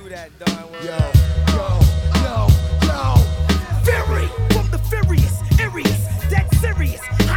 that, Don. Yo. Fury from the furious, Arius, dead serious.